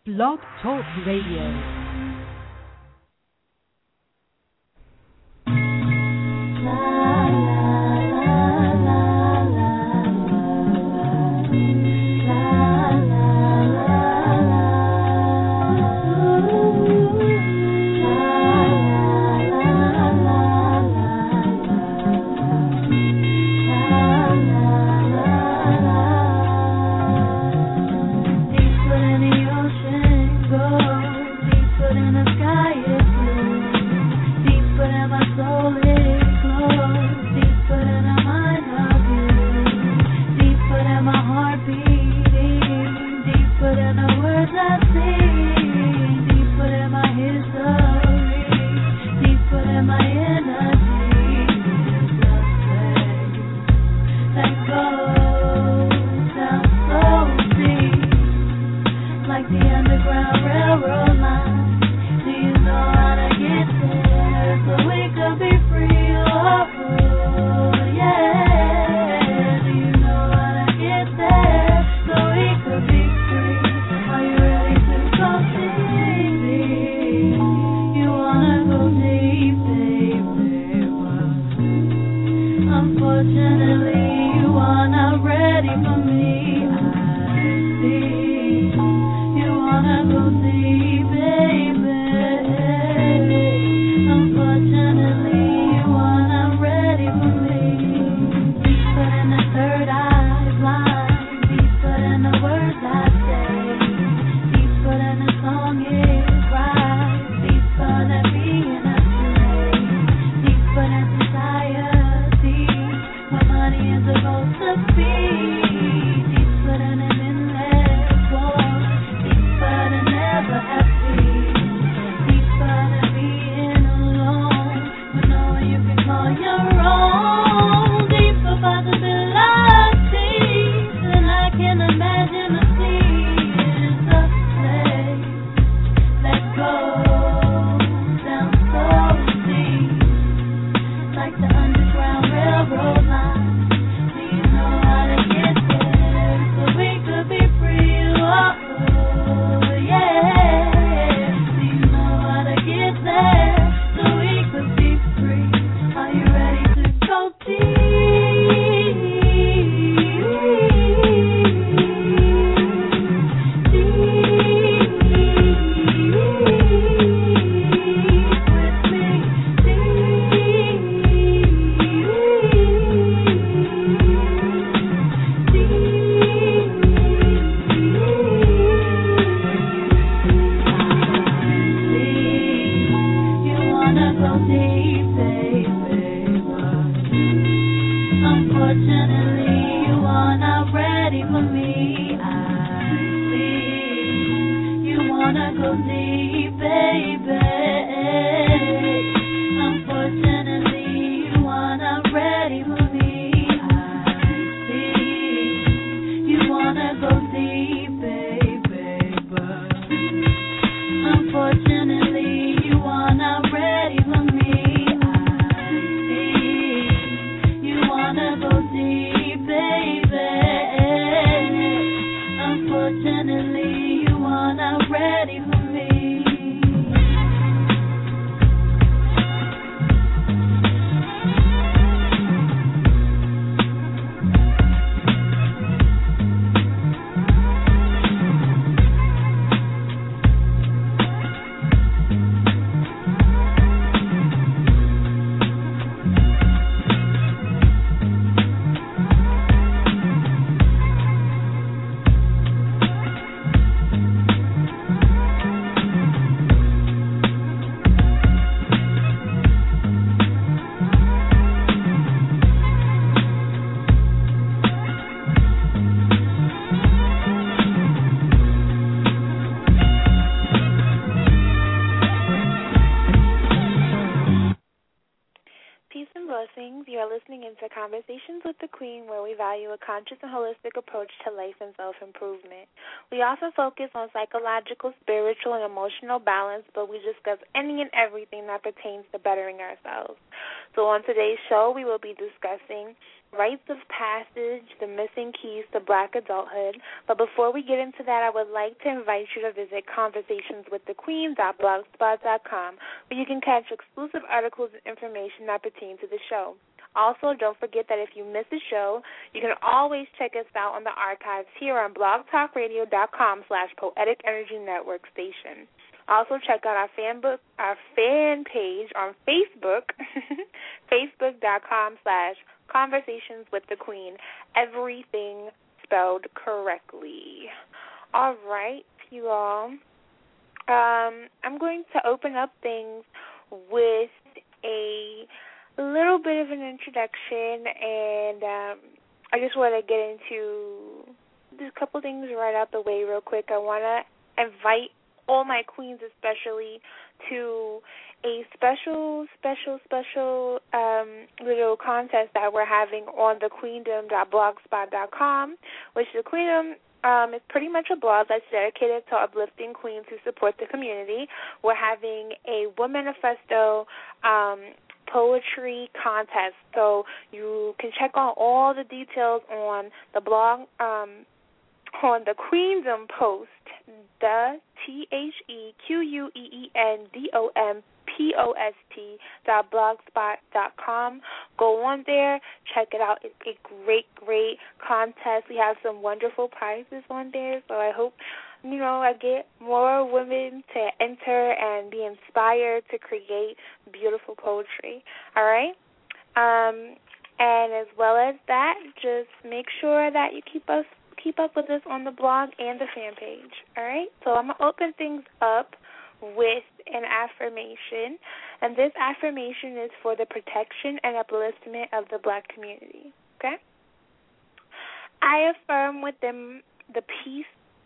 Blog Talk Radio. Conversations with the Queen, where we value a conscious and holistic approach to life and self-improvement. We often focus on psychological, spiritual, and emotional balance, but we discuss any and everything that pertains to bettering ourselves. So on today's show, we will be discussing Rites of Passage, The Missing Keys to Black Adulthood. But before we get into that, I would like to invite you to visit conversationswiththequeen.blogspot.com, where you can catch exclusive articles and information that pertain to the show. Also, don't forget that if you miss a show, you can always check us out on the archives here on blogtalkradio.com/Poetic Energy Network station. Also, check out our fan page on Facebook, facebook.com/conversationswiththequeen. Everything spelled correctly. All right, you all. I'm going to open up things with a little bit of an introduction, and I just want to get into just a couple things right out the way real quick. I want to invite all my queens especially to a special little contest that we're having on thequeendom.blogspot.com, which the Queendom is pretty much a blog that's dedicated to uplifting queens who support the community. We're having a Womanifesto poetry contest, so you can check out all the details on the blog on the Queendom post, the TheQueendomPost.blogspot.com. Go on there, check it out. It's a great contest. We have some wonderful prizes on there, so I hope I get more women to enter and be inspired to create beautiful poetry. All right? And as well as that, just make sure that you keep up with us on the blog and the fan page. All right? So I'm going to open things up with an affirmation, and this affirmation is for the protection and upliftment of the Black community. Okay? I affirm within the peace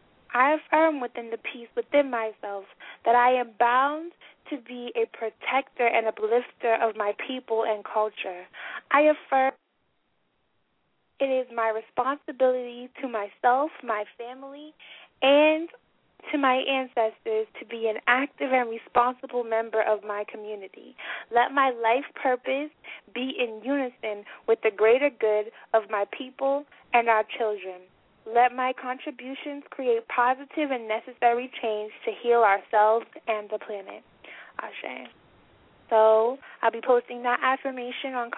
within myself that I am bound to be a protector and uplifter of my people and culture. I affirm it is my responsibility to myself, my family, and to my ancestors to be an active and responsible member of my community. Let my life purpose be in unison with the greater good of my people and our children. Let my contributions create positive and necessary change to heal ourselves and the planet. Ashe. So I'll be posting that affirmation on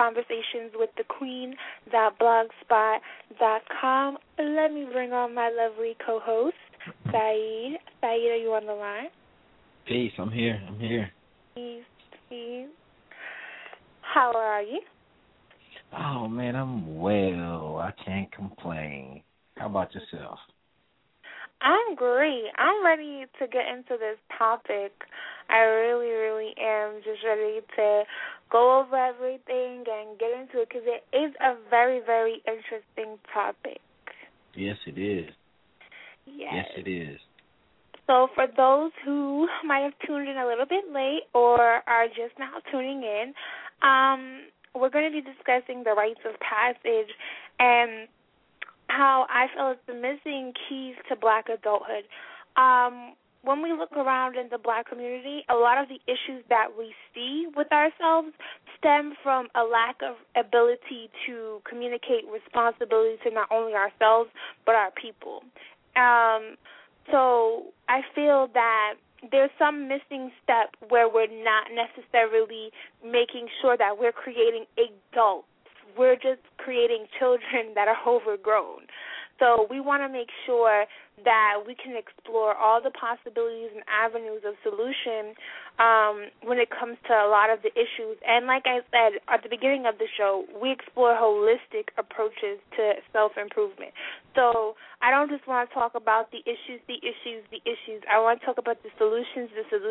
conversationswiththequeen.blogspot.com. Let me bring on my lovely co-host, Saeed. Saeed, are you on the line? Peace, I'm here. Peace. How are you? Oh, man, I'm well. I can't complain. How about yourself? I'm great. I'm ready to get into this topic. I really am just ready to go over everything and get into it because it is a very interesting topic. Yes, it is. Yes, it is. So for those who might have tuned in a little bit late or are just now tuning in, we're going to be discussing the rites of passage and how I feel it's the missing keys to Black adulthood. When we look around in the Black community, a lot of the issues that we see with ourselves stem from a lack of ability to communicate responsibility to not only ourselves but our people. So I feel that there's some missing step where we're not necessarily making sure that we're creating adults. We're just creating children that are overgrown. So we want to make sure that we can explore all the possibilities and avenues of solution when it comes to a lot of the issues. And like I said at the beginning of the show, we explore holistic approaches to self-improvement. So I don't just want to talk about the issues. I want to talk about the solutions.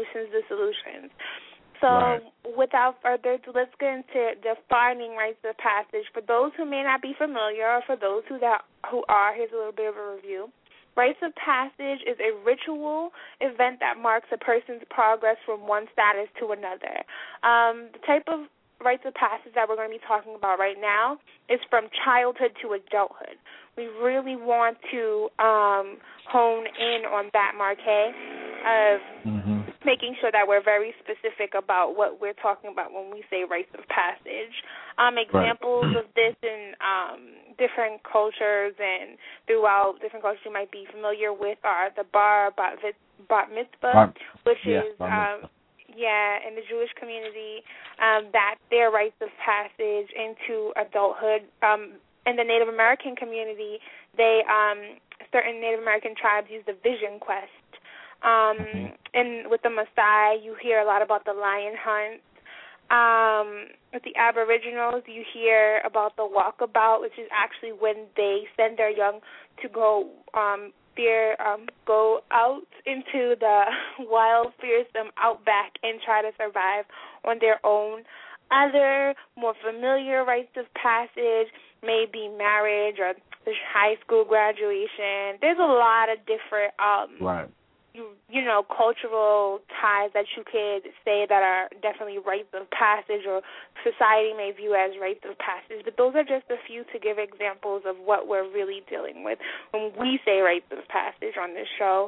So without further ado, let's get into defining rites of passage. For those who may not be familiar or for those who are, here's a little bit of a review. Rites of passage is a ritual event that marks a person's progress from one status to another. The type of rites of passage that we're going to be talking about right now is from childhood to adulthood. We really want to hone in on that, Marquet, of making sure that we're very specific about what we're talking about when we say rites of passage. Examples of this in different cultures and throughout different cultures you might be familiar with are the bat mitzvah, which is in the Jewish community, that's their rites of passage into adulthood. In the Native American community, certain Native American tribes use the vision quest. And with the Maasai, you hear a lot about the lion hunt. With the Aboriginals, you hear about the walkabout, which is actually when they send their young to go out into the wild, fearsome outback and try to survive on their own. Other more familiar rites of passage may be marriage or the high school graduation. There's a lot of different cultural ties that you could say that are definitely rites of passage or society may view as rites of passage. But those are just a few to give examples of what we're really dealing with when we say rites of passage on this show.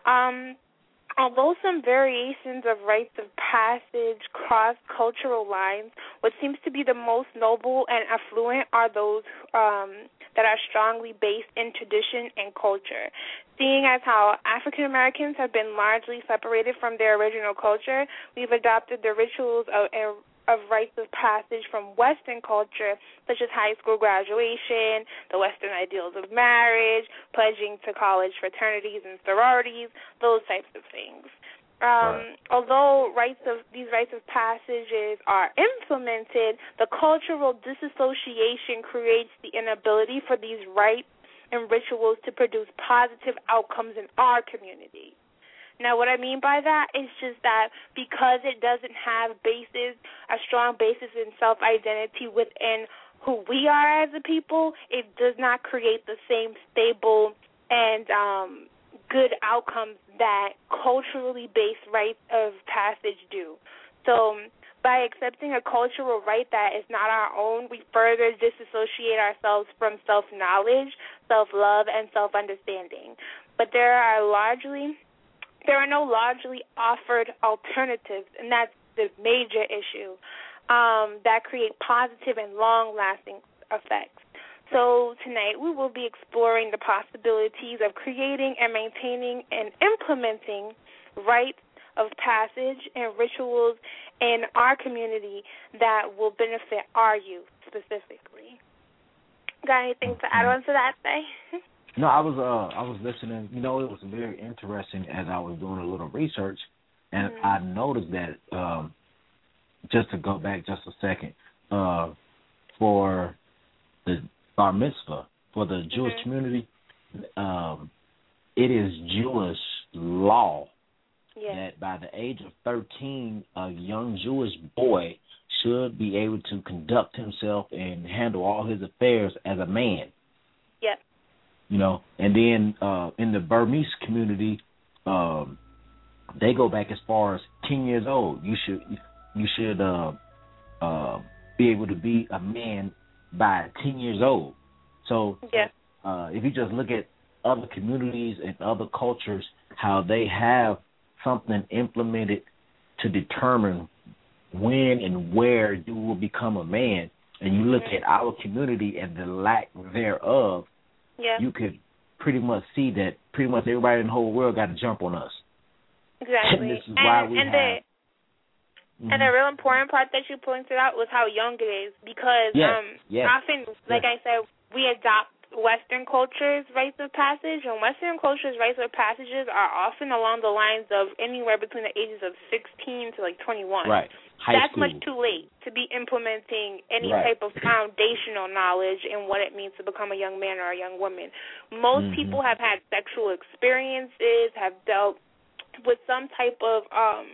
Although some variations of rites of passage cross cultural lines, what seems to be the most noble and affluent are those that are strongly based in tradition and culture. Seeing as how African Americans have been largely separated from their original culture, we've adopted the rituals of rites of passage from Western culture, such as high school graduation, the Western ideals of marriage, pledging to college fraternities and sororities, those types of things. Although these rites of passages are implemented, the cultural disassociation creates the inability for these rites and rituals to produce positive outcomes in our community. Now, what I mean by that is just that because it doesn't have a strong basis in self-identity within who we are as a people, it does not create the same stable and good outcomes that culturally based rites of passage do. So by accepting a cultural rite that is not our own, we further disassociate ourselves from self-knowledge, self-love, and self-understanding. But there are no largely offered alternatives, and that's the major issue, that create positive and long-lasting effects. So tonight we will be exploring the possibilities of creating and maintaining and implementing rites of passage and rituals in our community that will benefit our youth specifically. Got anything to add on to that, Faye? No, I was listening. It was very interesting as I was doing a little research, and I noticed that, just to go back just a second, for the bar mitzvah, for the Jewish community, it is Jewish law that by the age of 13, a young Jewish boy should be able to conduct himself and handle all his affairs as a man. Yep. And then in the Burmese community, they go back as far as 10 years old. You should be able to be a man by 10 years old. So if you just look at other communities and other cultures, how they have something implemented to determine when and where you will become a man, and you look at our community and the lack thereof, you could pretty much see that pretty much everybody in the whole world got to jump on us. Exactly. And this is why we have... And the real important part that you pointed out was how young it is, because often, like I said, we adopt Western culture's rites of passage, and Western culture's rites of passages are often along the lines of anywhere between the ages of 16 to like 21. Right. That's much too late to be implementing any type of foundational knowledge in what it means to become a young man or a young woman. Most people have had sexual experiences, have dealt with some type of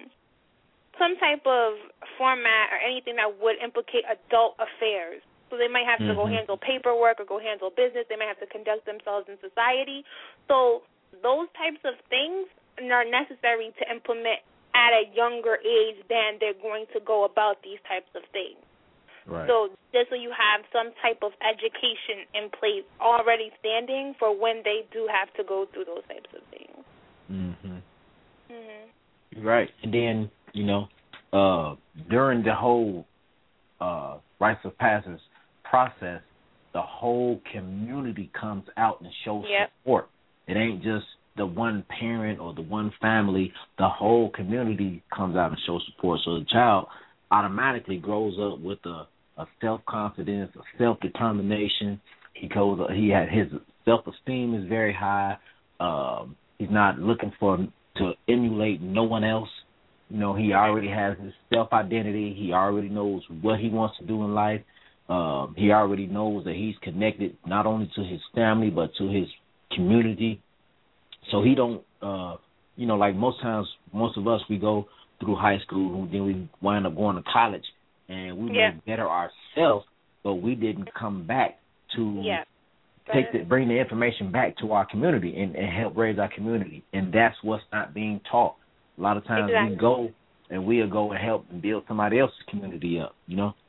format or anything that would implicate adult affairs. So they might have to go handle paperwork or go handle business. They might have to conduct themselves in society. So those types of things are necessary to implement at a younger age than they're going to go about these types of things. Right. So just so you have some type of education in place already standing for when they do have to go through those types of things. Right. And then, during the whole rites of passage process, the whole community comes out and shows support. It ain't just the one parent or the one family. The whole community comes out and shows support. So the child automatically grows up with a self-confidence, a self-determination. His self-esteem is very high. He's not looking to emulate no one else. He already has his self-identity. He already knows what he wants to do in life. He already knows that he's connected not only to his family but to his community. So he don't, like most of us, we go through high school and then we wind up going to college and we may better ourselves, but we didn't come back to bring the information back to our community and help raise our community. And that's what's not being taught. A lot of times we go and we'll go and help and build somebody else's community up,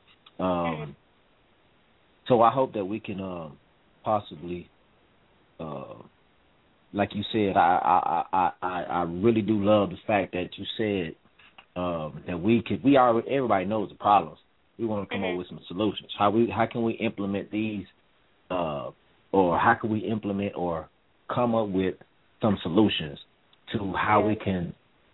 So I hope that we can possibly, like you said, I really do love the fact that you said that everybody knows the problems. We want to come up with some solutions. How can we implement these, or how can we implement or come up with some solutions to how we can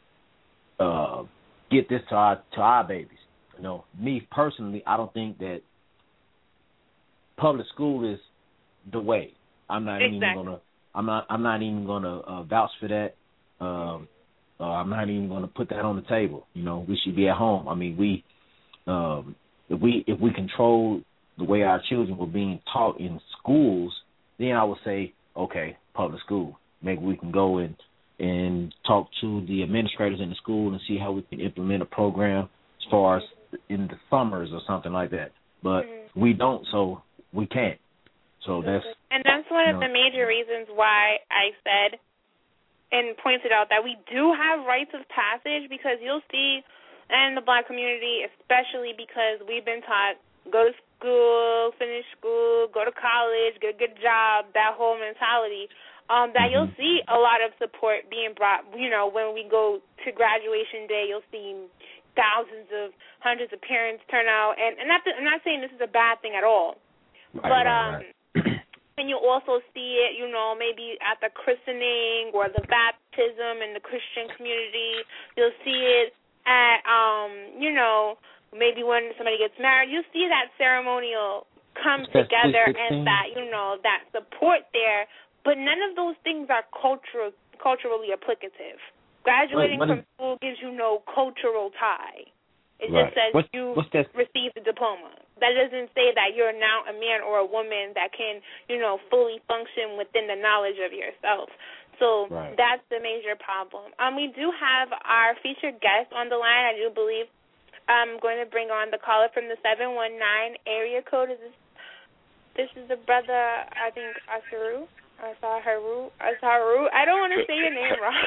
get this to our babies? Me personally, I don't think that public school is the way. I'm not even gonna vouch for that. I'm not even gonna put that on the table. We should be at home. I mean, if we control the way our children were being taught in schools, then I would say, okay, public school. Maybe we can go and talk to the administrators in the school and see how we can implement a program as far as in the summers or something like that. But we don't, so we can't. So that's one of the major reasons why I said and pointed out that we do have rites of passage, because you'll see in the Black community, especially because we've been taught go to school, finish school, go to college, get a good job, that whole mentality, that you'll see a lot of support being brought. When we go to graduation day, you'll see hundreds of parents turn out. And I'm not saying this is a bad thing at all. Right. And you also see it, maybe at the christening or the baptism in the Christian community. You'll see it at, maybe when somebody gets married. You see that ceremonial come together and that, that support there. But none of those things are culturally applicative. Graduating from school gives you no cultural tie. It just says you received a diploma. That doesn't say that you're now a man or a woman that can, fully function within the knowledge of yourself. So that's the major problem. We do have our featured guest on the line. I do believe I'm going to bring on the caller from the 719 area code. This is the brother, I think, Asaru. Asaru. I don't want to say your name wrong.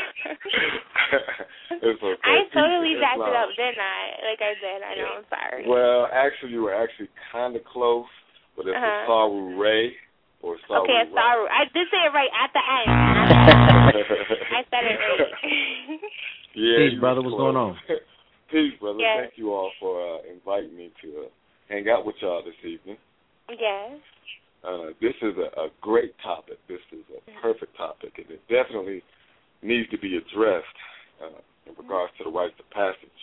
It's okay. I totally jacked it up, didn't I? Like I did. I know. I'm sorry. Well, actually, you were kind of close, but it's Asaru Ray or Asaru. Okay, Asaru. I did say it right at the end. I said it right. Yeah. Peace, brother. What's going on? Peace, brother. Yes. Thank you all for inviting me to hang out with y'all this evening. Yes. This is a great topic. This is a perfect topic, and it definitely needs to be addressed in regards to the rites of passage.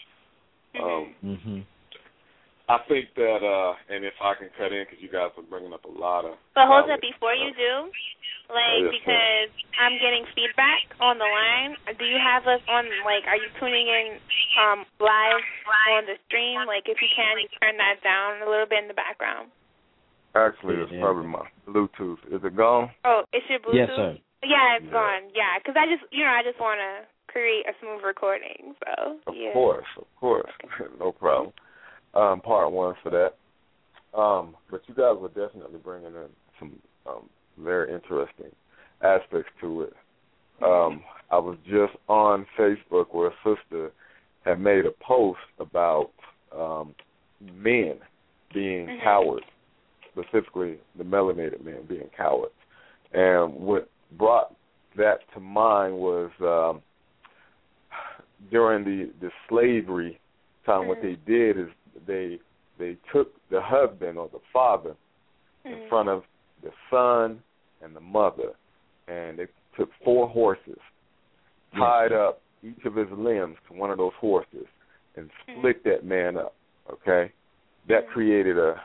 I think that, and if I can cut in, because you guys are bringing up a lot of... But hold up, before you do, because I'm getting feedback on the line, do you have us on, are you tuning in live on the stream? If you can, you turn that down a little bit in the background. Actually, it's probably my Bluetooth. Is it gone? Oh, it's your Bluetooth? Yes, sir. Yeah, it's gone. Yeah, because I just want to create a smooth recording. So Of course. Okay. No problem. Part one for that. But you guys were definitely bringing in some very interesting aspects to it. I was just on Facebook where a sister had made a post about men being cowards. Specifically the melanated men being cowards. And what brought that to mind was during the slavery time, what they did is they took the husband or the father in front of the son and the mother, and they took 4 horses, tied up each of his limbs to one of those horses, and split that man up. Okay, that created a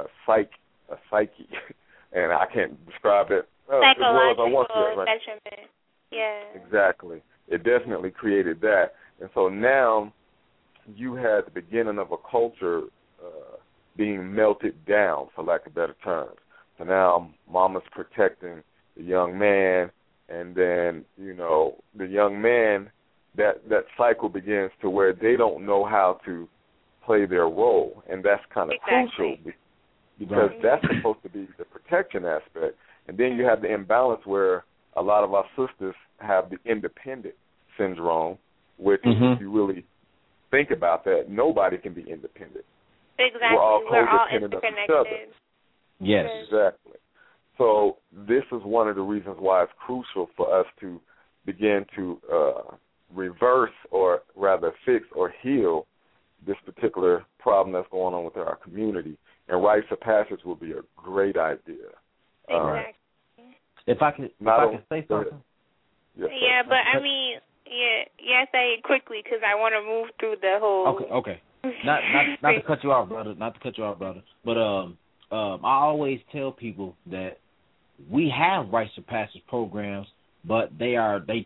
psyche, and I can't describe it as well as I want to. Right? Yeah. Exactly. It definitely created that, and so now you had the beginning of a culture being melted down, for lack of better terms. So now mama's protecting the young man, and then, the young man, that cycle begins to where they don't know how to play their role, and that's kind of crucial because that's supposed to be the protection aspect. And then you have the imbalance where a lot of our sisters have the independent syndrome, which if you really think about that, nobody can be independent. Exactly. We're all interconnected. of each other. Yes. Exactly. So this is one of the reasons why it's crucial for us to begin to reverse, or rather fix or heal this particular problem that's going on with our community. And rites of passage will be a great idea. Exactly. If I can say something. Yes, but I mean, say it quickly because I want to move through the whole. Okay. Not to cut you off, brother. But I always tell people that we have rites of passage programs, but they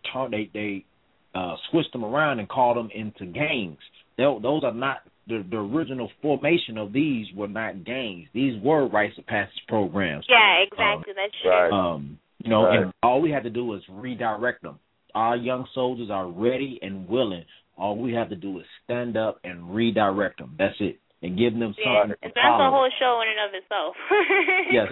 switched them around and called them into gangs. Those are not the original formation of these were not gangs. These were rites of passage programs. Yeah, exactly. That's true. And all we had to do is redirect them. Our young soldiers are ready and willing. All we have to do is stand up and redirect them. That's it. And give them something to that's follow. a whole show in and of itself. Yes.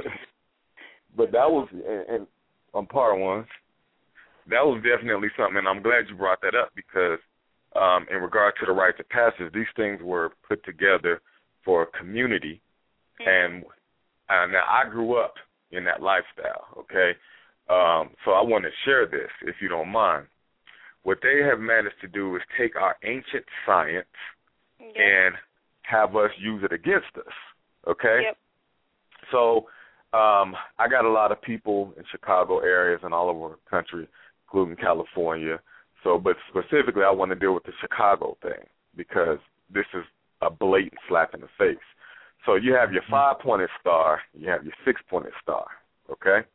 But that was, and on part one, that was definitely something, and I'm glad you brought that up because in regard to the rites of passage, these things were put together for a community, and now I grew up in that lifestyle, okay? So I want to share this, if you don't mind. What they have managed to do is take our ancient science and have us use it against us, okay? Yep. So I got a lot of people in Chicago areas and all over the country, including California. So, but specifically, I want to deal with the Chicago thing because this is a blatant slap in the face. So you have your 5-pointed star, you have your 6-pointed star, okay?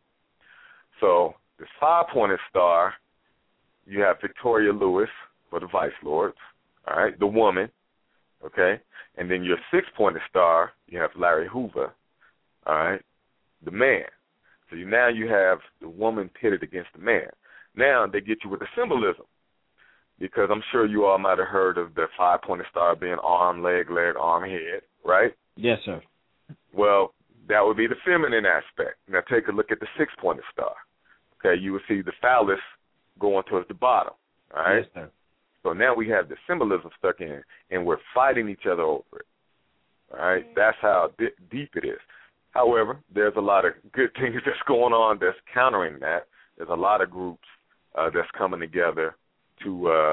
So this 5-pointed star, you have Victoria Lewis for the Vice Lords, all right, the woman, okay? And then your 6-pointed star, you have Larry Hoover, all right, the man. So now you have the woman pitted against the man. Now they get you with the symbolism because I'm sure you all might have heard of the 5-pointed star being arm, leg, arm, head, right? Yes, sir. Well, that would be the feminine aspect. Now take a look at the 6-pointed star. Okay, you will see the phallus going towards the bottom, all right? Yes, sir. So now we have the symbolism stuck in, and we're fighting each other over it, all right? That's how deep it is. However, there's a lot of good things that's going on that's countering that. There's a lot of groups that's coming together to,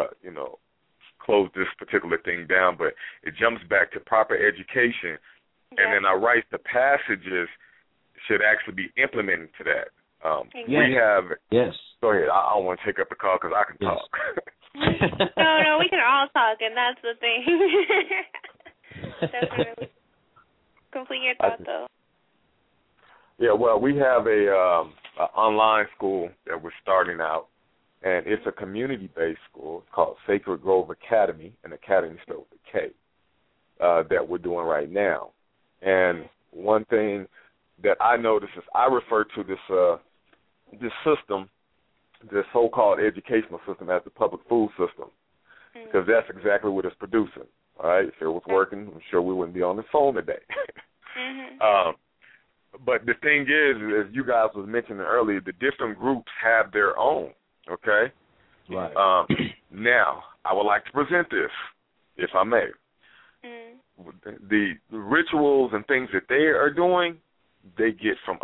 close this particular thing down, but it jumps back to proper education, and then our rites to passages should actually be implemented to that. We have. Yes. Go ahead. I don't want to take up the call because I can talk. No, we can all talk, and that's the thing. Definitely. Complete your thought, though. Yeah, well, we have a online school that we're starting out, and it's a community-based school. It's called Sacred Grove Academy, and Academy spelled with a K, that we're doing right now. And one thing that I notice is I refer to this system, this so-called educational system, as the public food system, because that's exactly what it's producing. All right, if it was working, I'm sure we wouldn't be on the phone today. But the thing is, as you guys was mentioning earlier, the different groups have their own, okay? Right. Now, I would like to present this, if I may. The rituals and things that they are doing, they get from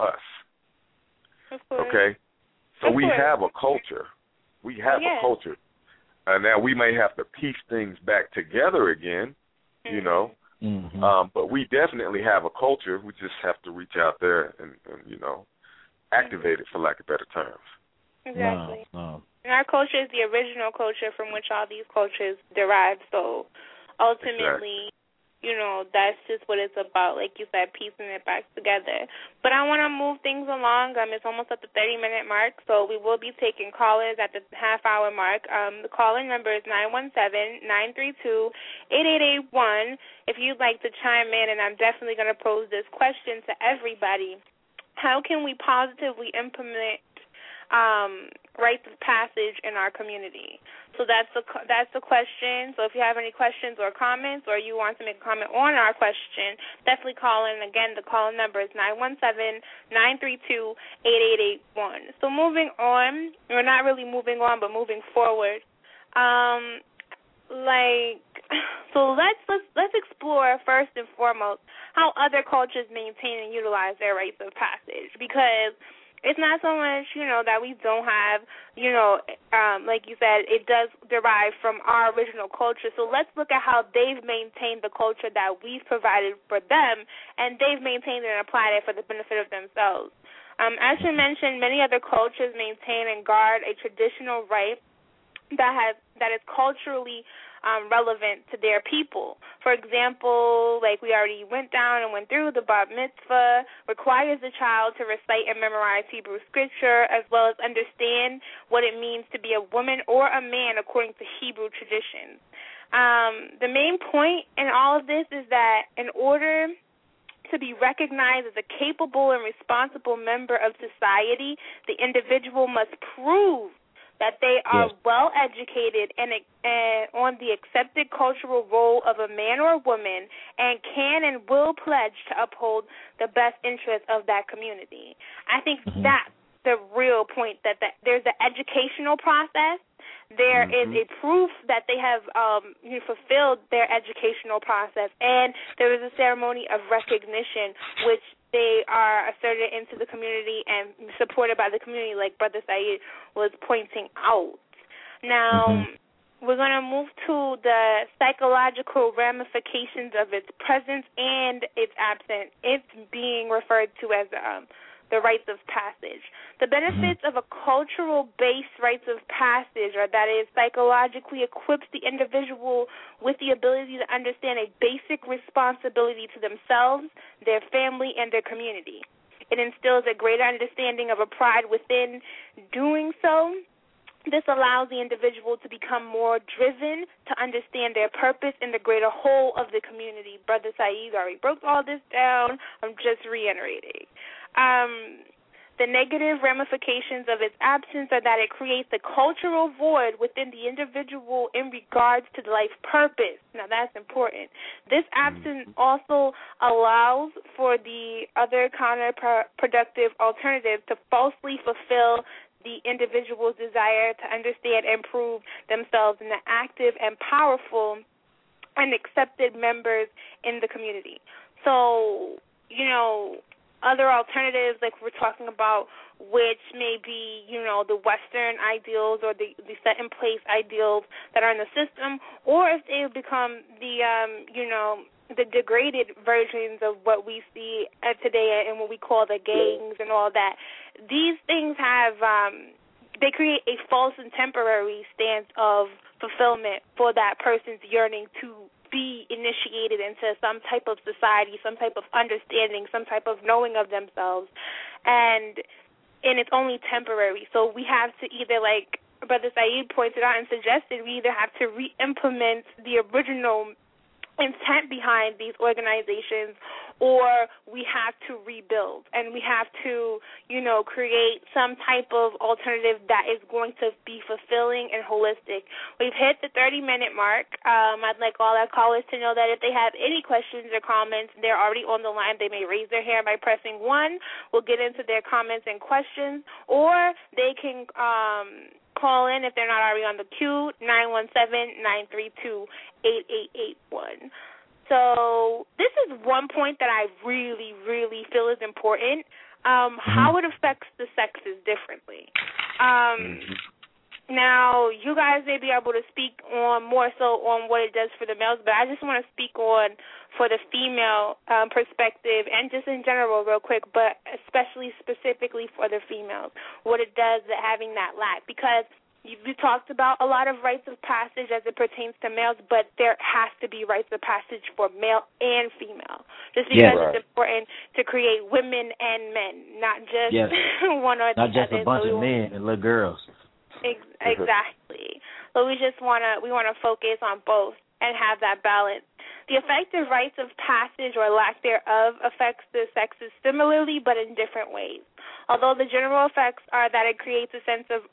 us, okay? So we have a culture. We have a culture. And now we may have to piece things back together again, you know. Mm-hmm. But we definitely have a culture. We just have to reach out there and you know, activate it, for lack of better terms. Exactly. No. And our culture is the original culture from which all these cultures derive. So ultimately, you know, that's just what it's about. Like you said, piecing it back together. But I want to move things along. It's almost at the 30-minute mark, so we will be taking callers at the half-hour mark. The call-in number is 917-932-8881. If you'd like to chime in, and I'm definitely going to pose this question to everybody, how can we positively implement rites of passage in our community? So that's the question. So if you have any questions or comments, or you want to make a comment on our question, definitely call in. Again, the call-in number is 917-932-8881. So moving on, we're not really moving on, but moving forward. So let's explore first and foremost how other cultures maintain and utilize their rites of passage, because it's not so much, you know, that we don't have, you know, like you said, it does derive from our original culture. So let's look at how they've maintained the culture that we've provided for them, and they've maintained it and applied it for the benefit of themselves. As you mentioned, many other cultures maintain and guard a traditional rite that is culturally relevant to their people. For example, like we already went through, the bar mitzvah requires the child to recite and memorize Hebrew scripture, as well as understand what it means to be a woman or a man according to Hebrew traditions. The main point in all of this is that in order to be recognized as a capable and responsible member of society, the individual must prove that they are well educated and on the accepted cultural role of a man or a woman, and can and will pledge to uphold the best interests of that community. I think that's the real point, that there's an educational process. There is a proof that they have fulfilled their educational process, and there is a ceremony of recognition, which they are asserted into the community and supported by the community, like Brother Saeed was pointing out. Now, we're going to move to the psychological ramifications of its presence and its absence. It's being referred to as the rites of passage. The benefits of a cultural-based rites of passage are that it psychologically equips the individual with the ability to understand a basic responsibility to themselves, their family, and their community. It instills a greater understanding of a pride within doing so. This allows the individual to become more driven to understand their purpose in the greater whole of the community. Brother Saeed already broke all this down. I'm just reiterating. The negative ramifications of its absence are that it creates a cultural void within the individual in regards to the life purpose. Now, that's important. This absence also allows for the other counterproductive alternative to falsely fulfill the individual's desire to understand and prove themselves in the active and powerful and accepted members in the community. So, you know, other alternatives, like we're talking about, which may be, you know, the Western ideals or the set-in-place ideals that are in the system, or if they become the, the degraded versions of what we see today and what we call the gangs and all that. These things have, they create a false and temporary stance of fulfillment for that person's yearning to be initiated into some type of society, some type of understanding, some type of knowing of themselves, and it's only temporary. So we have to either, like Brother Saeed pointed out and suggested, we either have to re-implement the original intent behind these organizations, or we have to rebuild, and we have to, you know, create some type of alternative that is going to be fulfilling and holistic. We've hit the 30-minute mark. I'd like all our callers to know that if they have any questions or comments, they're already on the line. They may raise their hand by pressing 1. We'll get into their comments and questions, or they can call in if they're not already on the queue, 917-932-8881. So this is one point that I really, really feel is important, how it affects the sexes differently. Now, you guys may be able to speak on more so on what it does for the males, but I just want to speak on for the female perspective and just in general real quick, but especially specifically for the females, what it does having that lack. Because you talked about a lot of rites of passage as it pertains to males, but there has to be rites of passage for male and female, just because it's important to create women and men, not just one or the other. Not just a bunch of men and little girls. Exactly. But we want to focus on both and have that balance. The effective rites of passage or lack thereof affects the sexes similarly, but in different ways. Although the general effects are that it creates a sense of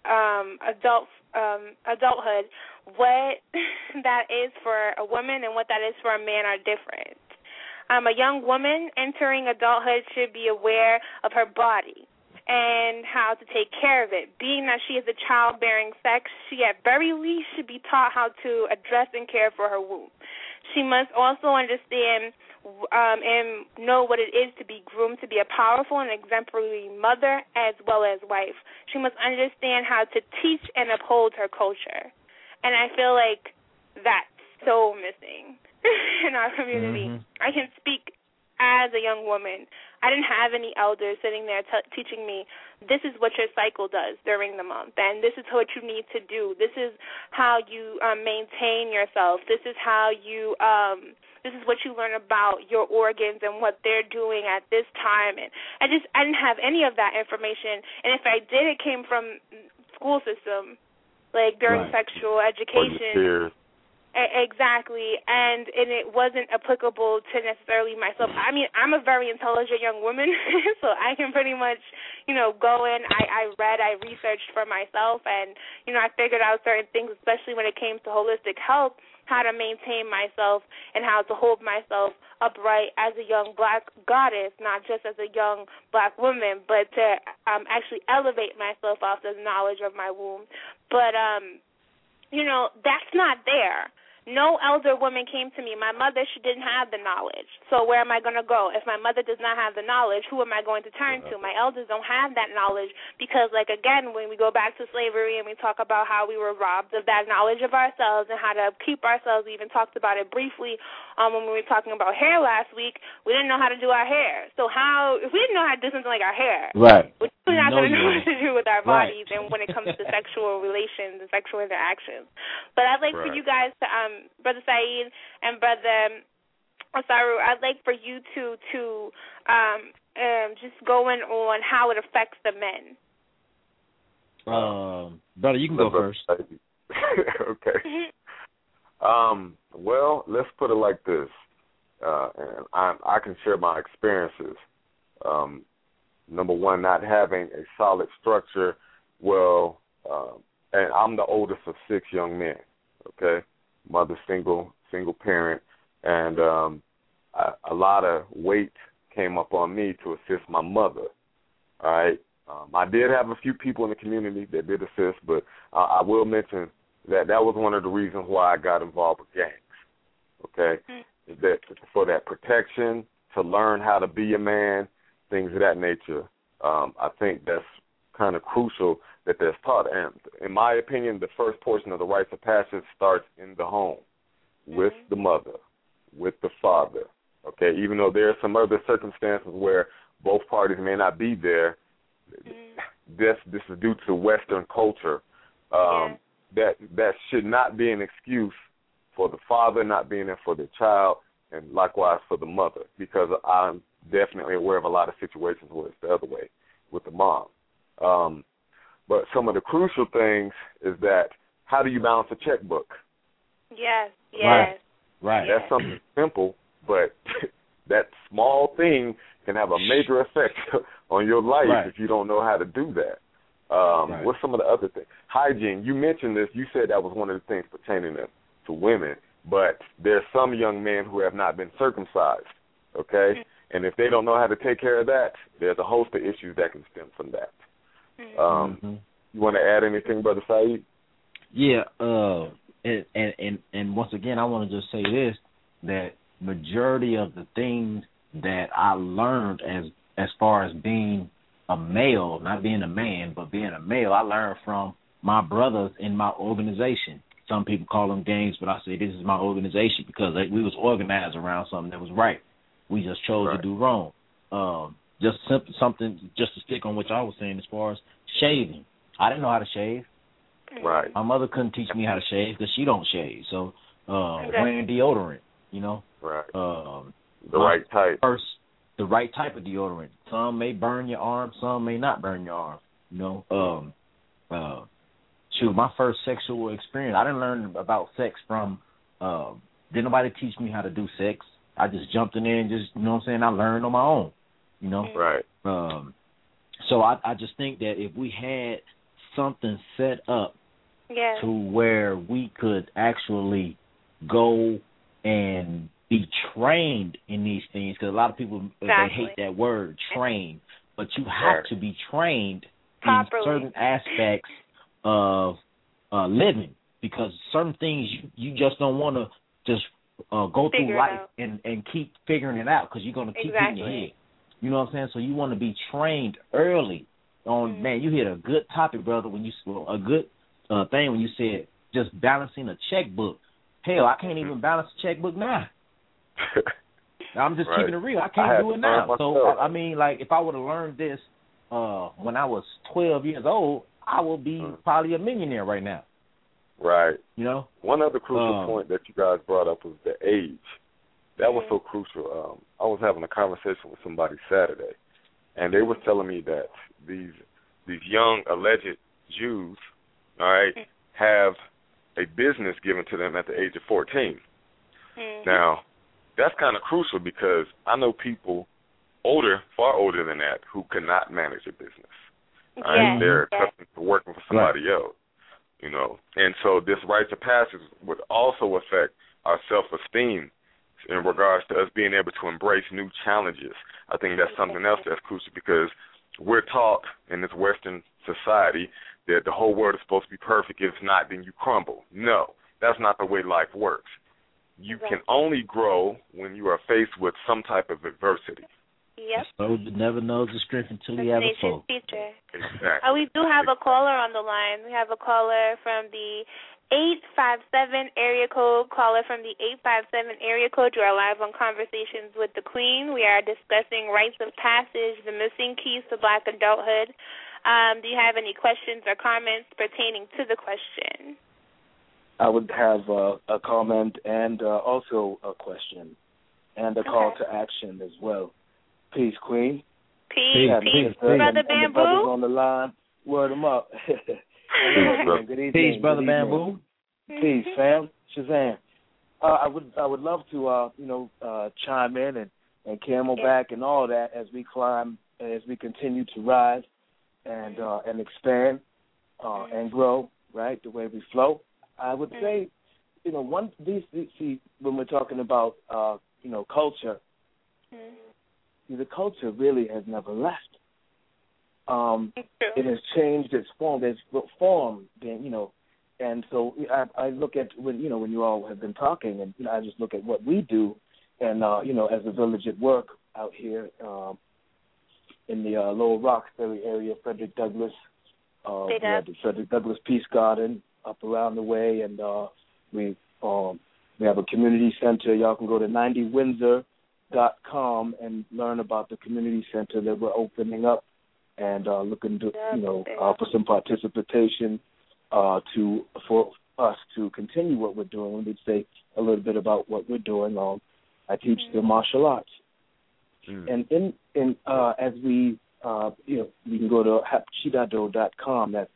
adulthood, what that is for a woman and what that is for a man are different. A young woman entering adulthood should be aware of her body and how to take care of it. Being that she is a childbearing sex, she at very least should be taught how to address and care for her womb. She must also understand and know what it is to be groomed to be a powerful and exemplary mother as well as wife. She must understand how to teach and uphold her culture. And I feel like that's so missing in our community. I can speak as a young woman. I didn't have any elders sitting there teaching me, this is what your cycle does during the month, and this is what you need to do. This is how you maintain yourself. This is how you, this is what you learn about your organs and what they're doing at this time. And I didn't have any of that information. And if I did, it came from school system, like during sexual education. Exactly, and it wasn't applicable to necessarily myself. I mean, I'm a very intelligent young woman, so I can pretty much, go in. I read, I researched for myself, and, I figured out certain things, especially when it came to holistic health, how to maintain myself and how to hold myself upright as a young black goddess, not just as a young black woman, but to actually elevate myself off the knowledge of my womb. But, that's not there. No elder woman came to me. My mother, she didn't have the knowledge. So where am I going to go? If my mother does not have the knowledge, who am I going to turn to? My elders don't have that knowledge because, again, when we go back to slavery and we talk about how we were robbed of that knowledge of ourselves and how to keep ourselves, we even talked about it briefly when we were talking about hair last week, we didn't know how to do our hair. So if we didn't know how to do something like our hair, we're not going to know what to do with our bodies and when it comes to sexual relations and sexual interactions. But I'd like for you guys to, Brother Saeed and Brother Osaru, I'd like for you to just go in on how it affects the men. Brother, you can go first. Okay. Well, let's put it like this, and I can share my experiences. Number one, not having a solid structure. Well, and I'm the oldest of 6 young men. Okay, mother single parent, and a lot of weight came up on me to assist my mother. All right, I did have a few people in the community that did assist, but I will mention that was one of the reasons why I got involved with gangs. Okay, that for that protection, to learn how to be a man, things of that nature. I think that's kind of crucial that that's taught. And in my opinion, the first portion of the rites of passage starts in the home with the mother, with the father. Okay, even though there are some other circumstances where both parties may not be there, this is due to Western culture. That should not be an excuse for the father not being there for the child, and likewise for the mother, because I'm definitely aware of a lot of situations where it's the other way with the mom. But some of the crucial things is that how do you balance a checkbook? Yes. Right. That's something simple, but that small thing can have a major effect on your life if you don't know how to do that. What's some of the other things? Hygiene. You mentioned this. You said that was one of the things pertaining to women, but there's some young men who have not been circumcised, okay? And if they don't know how to take care of that, there's a host of issues that can stem from that. You want to add anything, Brother Saeed? Yeah, and once again, I want to just say this, that majority of the things that I learned as far as being a male, not being a man, but being a male, I learned from my brothers in my organization. Some people call them gangs, but I say this is my organization because we was organized around something that was right. We just chose to do wrong. Just something just to stick on what I was saying as far as shaving. I didn't know how to shave. Right. My mother couldn't teach me how to shave because she don't shave. So wearing deodorant, you know. Right. The right type. The right type of deodorant. Some may burn your arm, some may not burn your arm. You know. My first sexual experience, I didn't learn about sex from. Didn't nobody teach me how to do sex. I just jumped in there and just, you know what I'm saying, I learned on my own, you know. Right. So I just think that if we had something set up to where we could actually go and be trained in these things, because a lot of people, they hate that word, train, but you have to be trained properly in certain aspects of living, because certain things you just don't want to just go through life and keep figuring it out, because you're going to keep hitting your head. You know what I'm saying? So you want to be trained early on. Man, you hit a good topic, brother, when you a good thing when you said just balancing a checkbook. Hell, I can't even balance a checkbook now. I'm just keeping it real. I can't do it now. So I mean, like, if I would have learned this when I was 12 years old, I will be probably a millionaire right now. Right. You know? One other crucial point that you guys brought up was the age. That was so crucial. I was having a conversation with somebody Saturday, and they were telling me that these young alleged Jews, all right, have a business given to them at the age of 14. Now, that's kind of crucial because I know people older, far older than that, who cannot manage a business. They're accustomed to working for somebody else, you know. And so this rite of passage would also affect our self-esteem in regards to us being able to embrace new challenges. I think that's something else that's crucial because we're taught in this Western society that the whole world is supposed to be perfect. If not, then you crumble. No, that's not the way life works. You can only grow when you are faced with some type of adversity. Yep. The soldier never knows the strength until he has a foe. Exactly. We do have a caller on the line. We have a caller from the 857 area code. Caller from the 857 area code. You are live on Conversations with the Queen. We are discussing rites of passage, the missing keys to Black adulthood. Do you have any questions or comments pertaining to the question? I would have a comment and also a question and a call to action as well. Peace, Queen. Peace, Brother Bamboo. Brothers on the line, word them up. Good evening. Peace, Brother Bamboo. Peace, fam. Shazam. I would love to chime in and camelback and all that as we climb, as we continue to rise and expand and grow, right, the way we flow. I would say, when we're talking about culture, the culture really has never left. It has changed its form. There's form, and so I look at when you all have been talking, and I just look at what we do, and as a village at work out here in the Lower Roxbury area, Frederick Douglass, we have the Frederick Douglass Peace Garden up around the way, and we have a community center. Y'all can go to 90windsor.com and learn about the community center that we're opening up, and looking to for some participation for us to continue what we're doing. Let me say a little bit about what we're doing. I teach the martial arts, and as we you can go to hapchidado.com. That's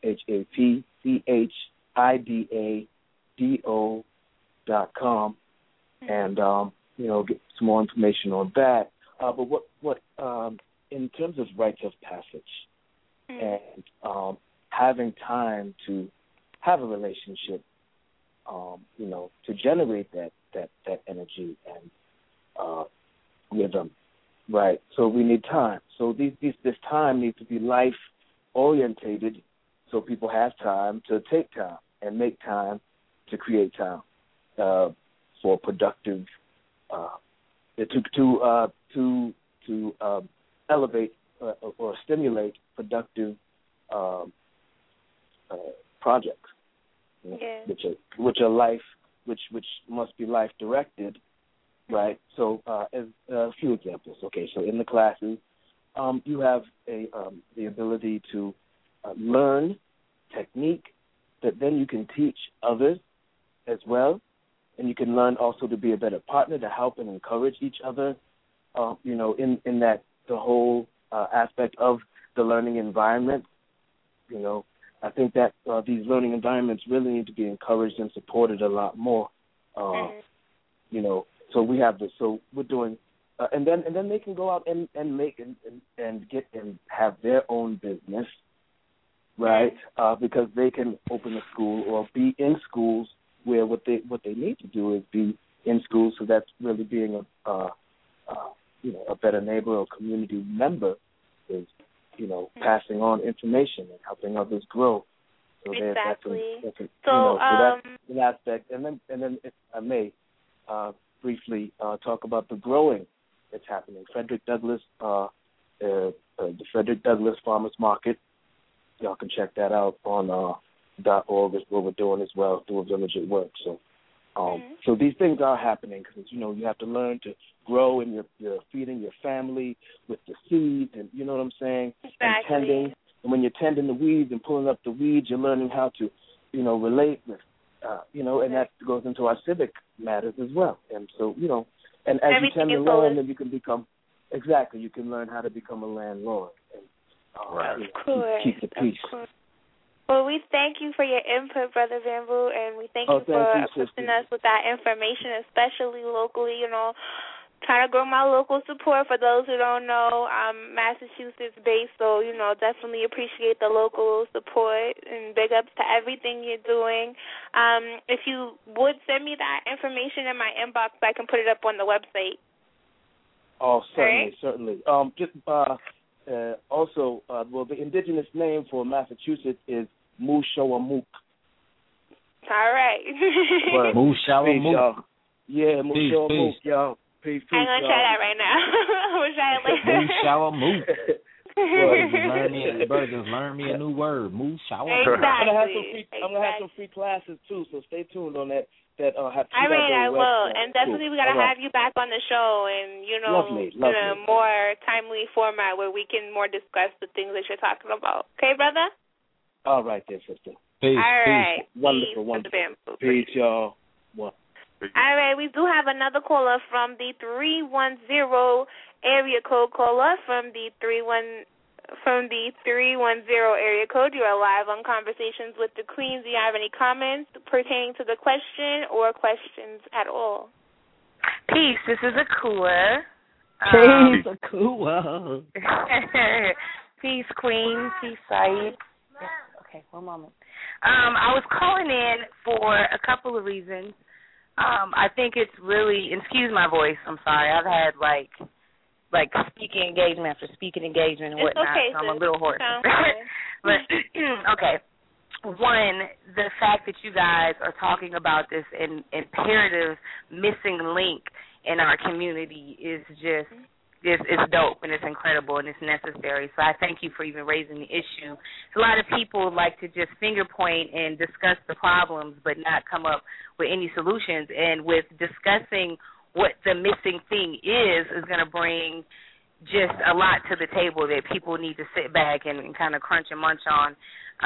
HAPCHIDADO.com, and get some more information on that. But what in terms of rites of passage and having time to have a relationship, to generate that energy and rhythm, right? So we need time. So this time needs to be life orientated, so people have time to take time and make time to create time for productive to elevate or stimulate productive projects, which must be life directed, right? So as a few examples. Okay, so in the classes, you have the ability to learn technique that then you can teach others as well, and you can learn also to be a better partner, to help and encourage each other. In that the whole aspect of the learning environment. I think that these learning environments really need to be encouraged and supported a lot more. So we have this. So we're doing, and then they can go out and make and get and have their own business, right? Because they can open a school or be in schools where what they need to do is be in schools. So that's really being a better neighbor or community member is, passing on information and helping others grow. So exactly. That's an aspect. And then if I may briefly talk about the growing that's happening. Frederick Douglass, the Frederick Douglass Farmers Market. Y'all can check that out on .org is what we're doing as well, through a Village at Work. So so these things are happening because, you have to learn to grow, and you're feeding your family with the seeds, and you know what I'm saying? Exactly. And tending. And when you're tending the weeds and pulling up the weeds, you're learning how to, relate with, and that goes into our civic matters as well. And so, and as you tend the land, then you can become, you can learn how to become a landlord. And, keep the peace. Well, we thank you for your input, Brother Bamboo, and we thank you for assisting us with that information, especially locally, trying to grow my local support. For those who don't know, I'm Massachusetts-based, so, definitely appreciate the local support, and big ups to everything you're doing. If you would send me that information in my inbox, I can put it up on the website. Oh, certainly. Also, the indigenous name for Massachusetts is Mushawamook. All right. Mushawamook. Yeah, Mushawamook, y'all. Peace, I'm going to try that right now. We'll try it later. Mushawamook. Brother, just learn me a new word. Mushawamook. Exactly. I'm going to have some free classes, too, so stay tuned on that. I will. And definitely we got to have you back on the show and, lovely. in a more timely format where we can more discuss the things that you're talking about. Okay, brother? All right, there, sister. Peace. All right. Wonderful. Peace, y'all. All right, we do have another caller from the 310 area code caller from the 310 area code. You are live on Conversations with the Queens. Do you have any comments pertaining to the question or questions at all? Peace. This is Akua. Peace, Akua. Peace, Queen. Peace, Saeed. Okay, one moment. I was calling in for a couple of reasons. I think it's really, excuse my voice, I'm sorry. I've had like speaking engagement after speaking engagement and whatnot, okay, so I'm a little hoarse. But, okay, one, the fact that you guys are talking about this imperative missing link in our community is just, it's dope and it's incredible and it's necessary. So I thank you for even raising the issue. A lot of people like to just finger point and discuss the problems but not come up with any solutions. And with discussing what the missing thing is going to bring just a lot to the table that people need to sit back and kind of crunch and munch on.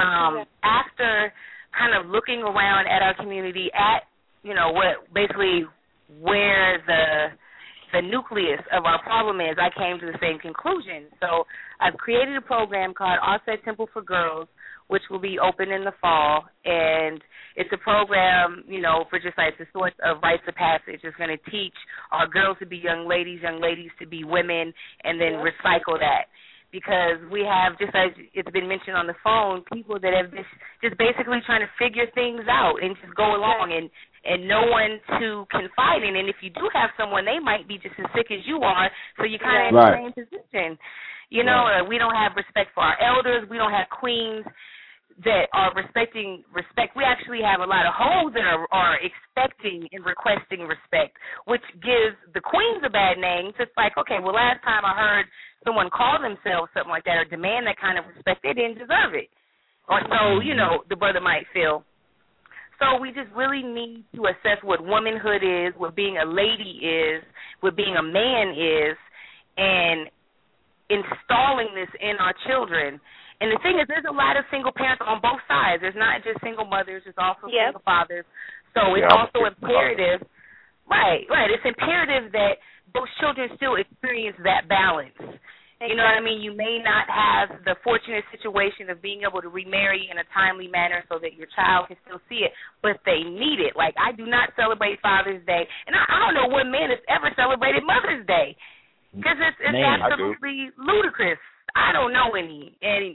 After kind of looking around at our community, at, what basically where the nucleus of our problem is, I came to the same conclusion. So I've created a program called Offset Temple for Girls, which will be open in the fall, and it's a program, for just like the sorts of rites of passage. It's going to teach our girls to be young ladies to be women, and then recycle that. Because we have, just as it's been mentioned on the phone, people that have just basically trying to figure things out and just go along and no one to confide in. And if you do have someone, they might be just as sick as you are, so you kind of in the same position. We don't have respect for our elders. We don't have queens that are respecting respect. We actually have a lot of hoes that are expecting and requesting respect, which gives the queens a bad name. So it's like, okay, well, last time I heard someone call themselves something like that or demand that kind of respect, they didn't deserve it. or so, the brother might feel. So we just really need to assess what womanhood is, what being a lady is, what being a man is, and installing this in our children. And the thing is, there's a lot of single parents on both sides. There's not just single mothers. There's also single fathers. So it's also imperative. Right. It's imperative that those children still experience that balance. You know what I mean? You may not have the fortunate situation of being able to remarry in a timely manner so that your child can still see it, but they need it. Like, I do not celebrate Father's Day, and I don't know what man has ever celebrated Mother's Day, because it's absolutely ludicrous. I don't know any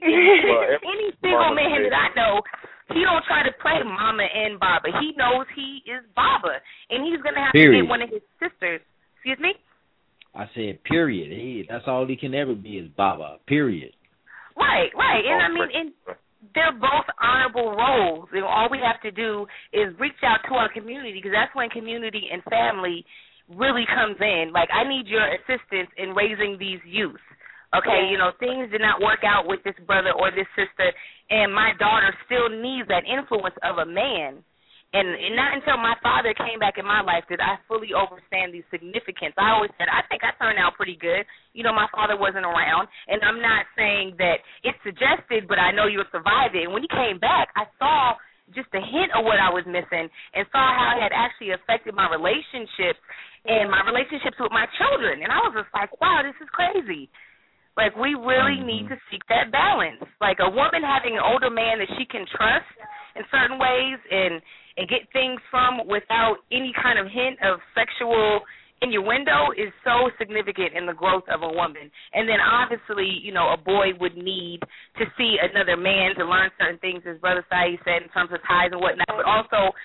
single man that I know. He don't try to play Mama and Baba. He knows he is Baba, and he's going to have to get one of his sisters. Excuse me? I said, period. That's all he can ever be is Baba, period. Right. And I mean, they're both honorable roles. And all we have to do is reach out to our community, because that's when community and family really comes in. Like, I need your assistance in raising these youth. Okay, things did not work out with this brother or this sister, and my daughter still needs that influence of a man. And not until my father came back in my life did I fully understand the significance. I always said, I think I turned out pretty good. My father wasn't around, and I'm not saying that it's suggested, but I know you'll survive it. And when he came back, I saw just a hint of what I was missing and saw how it had actually affected my relationships and my relationships with my children. And I was just like, wow, this is crazy. Like, we really need to seek that balance. Like, a woman having an older man that she can trust in certain ways and get things from without any kind of hint of sexual innuendo is so significant in the growth of a woman. And then obviously, a boy would need to see another man to learn certain things, as Brother Saeed said, in terms of ties and whatnot, but also,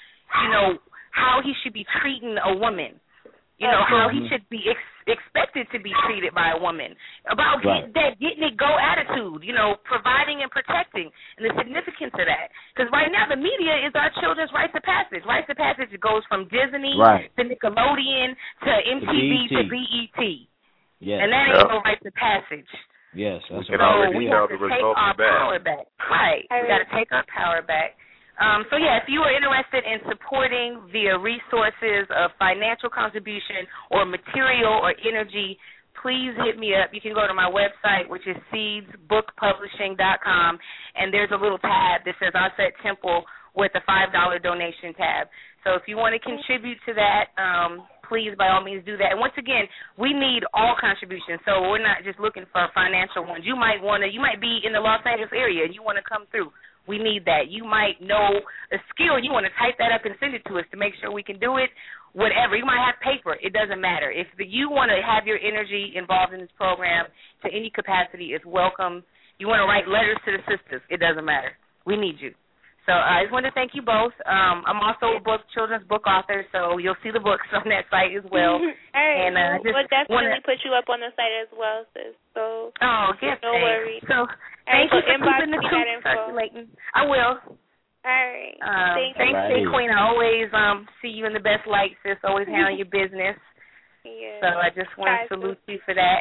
how he should be treating a woman. How he should be expected to be treated by a woman, about getting it go attitude, providing and protecting, and the significance of that. Because right now the media is our children's rites of passage. Rites of passage goes from Disney to Nickelodeon to MTV to BET. Yes. And that ain't no rites of passage. Yes, that's right. So we have to take our power back. Right. We got to take our power back. If you are interested in supporting via resources of financial contribution or material or energy, please hit me up. You can go to my website, which is seedsbookpublishing.com, and there's a little tab that says Aset Temple with a $5 donation tab. So if you want to contribute to that, please, by all means, do that. And once again, we need all contributions, so we're not just looking for financial ones. You might be in the Los Angeles area and you want to come through. We need that. You might know a skill. You want to type that up and send it to us to make sure we can do it. Whatever. You might have paper. It doesn't matter. If you want to have your energy involved in this program to any capacity, it's welcome. You want to write letters to the sisters. It doesn't matter. We need you. So I just want to thank you both. I'm also a children's book author, so you'll see the books on that site as well. All right. And we'll definitely put you up on the site as well, sis. So no worries. So thank you for keeping the truth circulating. I will. All right. Thanks, Queen. I always see you in the best light, sis. Always handling your business. Yeah. So I just want to salute you for that,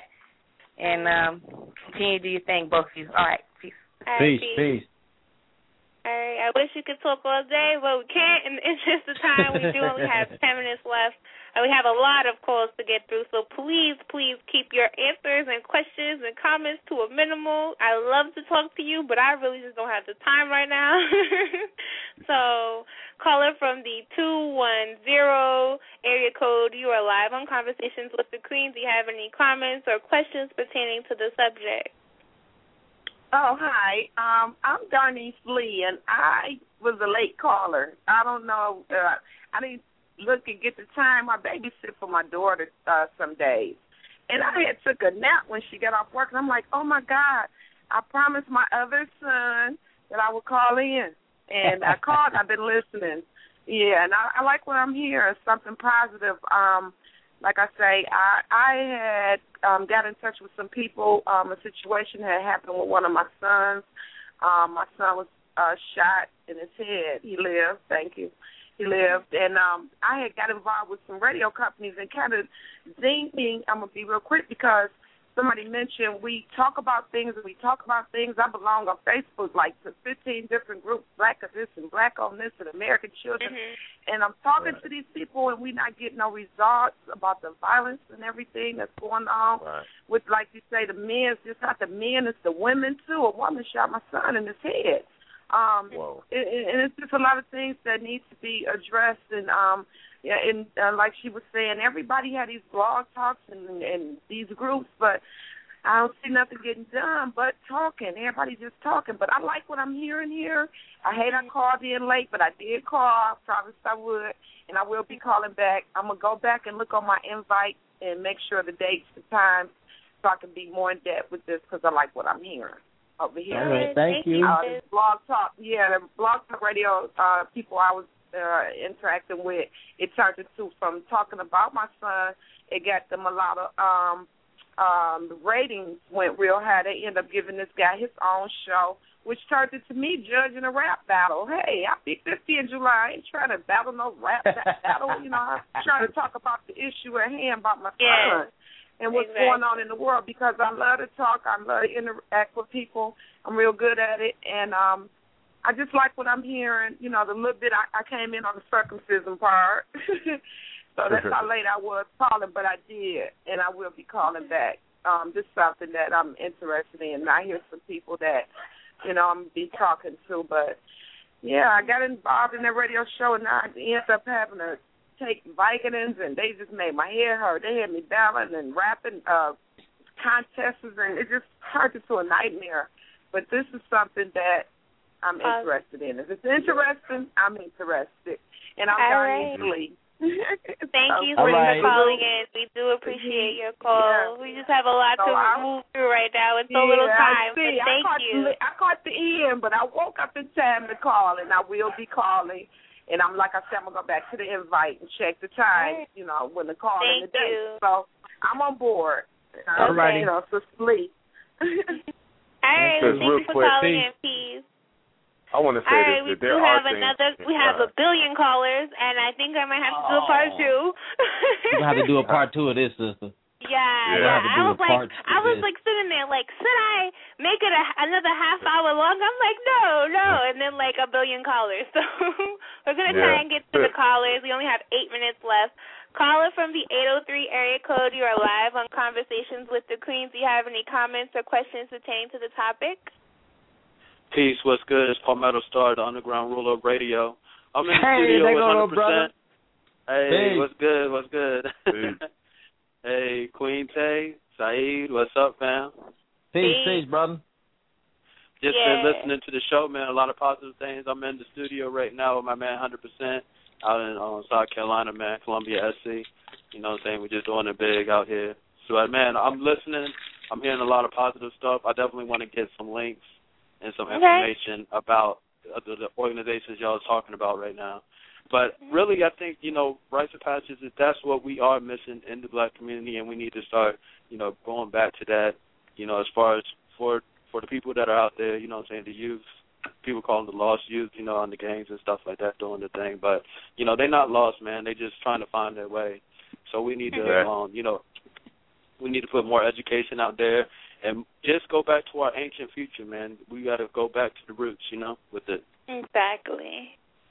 and continue to do your thing, both of you. All right. Peace. Peace. All right. I wish we could talk all day, but we can't in the interest of time. We do only have 10 minutes left, and we have a lot of calls to get through. So please keep your answers and questions and comments to a minimal. I love to talk to you, but I really just don't have the time right now. So caller from the 210 area code, you are live on Conversations with the Queen. Do you have any comments or questions pertaining to the subject? Oh, hi. I'm Darnice Lee, and I was a late caller. I don't know. I didn't look and get the time. I babysit for my daughter some days. And I had took a nap when she got off work, and I'm like, oh, my God, I promised my other son that I would call in. And I called. I've been listening. Yeah, and I like what I'm hearing, something positive. Like I say, I had got in touch with some people. A situation had happened with one of my sons. My son was shot in his head. He lived. Thank you. He lived. And I had got involved with some radio companies and kind of zinged me. I'm going to be real quick because somebody mentioned, we talk about things and we talk about things. I belong on Facebook like to 15 different groups, Black of this and Black on this and American Children. And I'm talking to these people and we're not getting no results about the violence and everything that's going on with, like you say, the men. It's just not the men, it's the women too. A woman shot my son in his head. And it's just a lot of things that need to be addressed. And like she was saying, everybody had these blog talks and these groups, but I don't see nothing getting done but talking. Everybody's just talking. But I like what I'm hearing here. I hate I called in late, but I did call. I promised I would, and I will be calling back. I'm going to go back and look on my invite and make sure the dates, the times, so I can be more in depth with this because I like what I'm hearing over here. All right, thank you. Blog Talk, the Blog Talk Radio people I was interacting with, it turned into, from talking about my son, it got them a lot of the ratings went real high. They ended up giving this guy his own show, which turned into me judging a rap battle. Hey, I beat 50 in July. I ain't trying to battle no rap battle. You know, I'm trying to talk about the issue at hand about my son and what's going on in the world, because I love to talk. I love to interact with people. I'm real good at it. And I just like what I'm hearing. You know, the little bit I came in on the circumcision part. So that's how late I was calling, but I did, and I will be calling back. This is something that I'm interested in. And I hear some people that, you know, I'm going to be talking to. But, yeah, I got involved in that radio show, and I ended up having to take Vicodins, and they just made my head hurt. They had me battling and rapping contests, and it just turned into a nightmare. But this is something that I'm interested in. If it's interesting, I'm interested. And I'm Darlene Lee. Thank you so much for calling in. We do appreciate your call. We just have a lot to move through right now. It's so little time, but thank you. I caught the end, but I woke up in time to call, and I will be calling. And I'm, like I said, I'm going to go back to the invite and check the time, you know, when the call and the date. So I'm on board. All righty. You know, so sleep. All right. Thank you for calling in, Peace. I want to say we have a billion callers, and I think I might have to do a part two. You're going to have to do a part two of this, sister. Yeah. I was like sitting there like, should I make it another half hour long? I'm like, no. And then like a billion callers. So we're going to try and get to the callers. We only have 8 minutes left. Caller from the 803 area code, you are live on Conversations with the Queens. Do you have any comments or questions pertaining to the topic? Peace, what's good? It's Palmetto Star, the Underground Ruler of Radio. I'm in the studio with 100%. Hey, what's good? Hey, Queen Tay, Saeed, what's up, fam? Peace, brother. Just been listening to the show, man. A lot of positive things. I'm in the studio right now with my man 100% out in South Carolina, man, Columbia, SC. You know what I'm saying? We're just doing it big out here. So, man, I'm listening. I'm hearing a lot of positive stuff. I definitely want to get some links and some information about the organizations y'all are talking about right now. But really, I think, you know, rites of passage, that's what we are missing in the black community, and we need to start, you know, going back to that, you know, as far as for the people that are out there, you know what I'm saying, the youth, people call them the lost youth, you know, on the gangs and stuff like that doing the thing. But, you know, they're not lost, man. They're just trying to find their way. So we need to, you know, we need to put more education out there and just go back to our ancient future, man. We got to go back to the roots, you know, with it. Exactly.